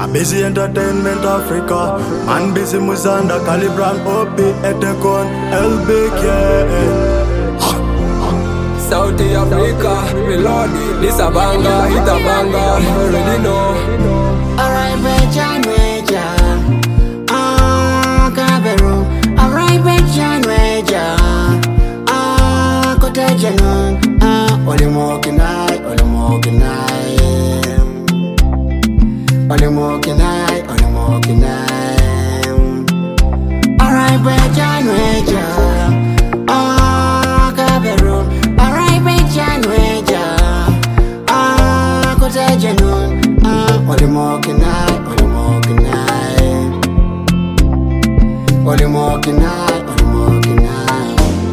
A busy entertainment Africa. Man busy Muzanda, Calibran, OP, Etekon, LBK. Saudi Africa, Melody, Lisa Banga, Hita Banga, already know. Alright, Beja, Cameroon. Alright, Beja, Cotagenon, Only more can I, only more can I. Only more can I, only more can I. Alright, Beja, Cameroon. Alright, Beja, Cotagenon, only more can I, only more can I. Only more can I, only more can I.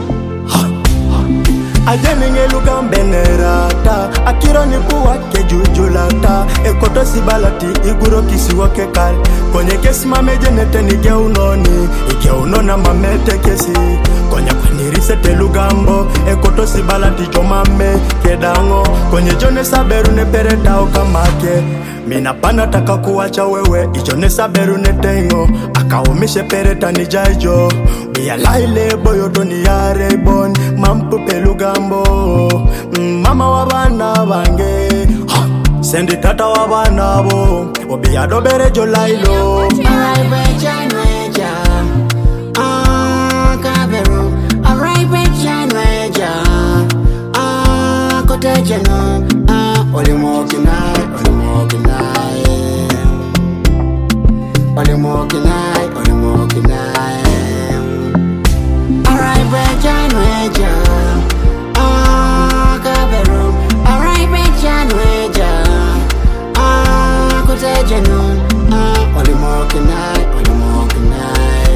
Ajeninge luga mbenerata Akiro ni puwa ke jujulata Ekoto sibalati iguro kisiwa kekal Konye kesi mameje nete nige unoni Ige unona mamete kesi Konye kwanirisa te lugambo Ekoto sibalati jomame kedango Konye jone saberu ne pereta okamake Mina pana taka kuwacha wewe Ijone saberu ne tengo Akaumishe pereta ni jaijo Bia laile boyo doni yare bon Mampu pelugambo Mama wabana bange Sendi tata wabana bo Obi adobere jo lailo Alright, Beja, Cameroon. Alright, Beja, Cotagenon, only more can I, only more can I. Only more can I, only more can I. Alright, Beja, Cameroon. Alright, Beja, Cotagenon, only more can I, only more can I.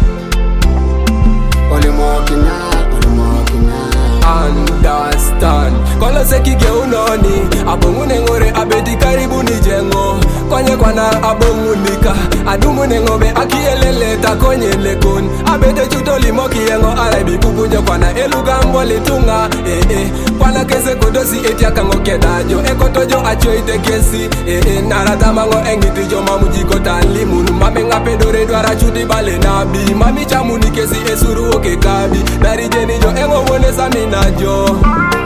Only more can I, only more can I. Understand. Kola seki ge unoni Abongu nengore abedi karibu ni jengo Kwenye kwana abongu nika Adumu nengobe akielele takonye lekon Abede chutoli moki yengo Arabi kukunje kwana elugambo litunga Kwana kese kodosi eti akango kedajo Ekotojo acho ite kesi Narata mango engiti jo mamujiko tanlimunu Mame nga pedore dwara chuti bale nabi Mami chamuni kesi esuru oke kabi Dari jeni jo engo wone samina jo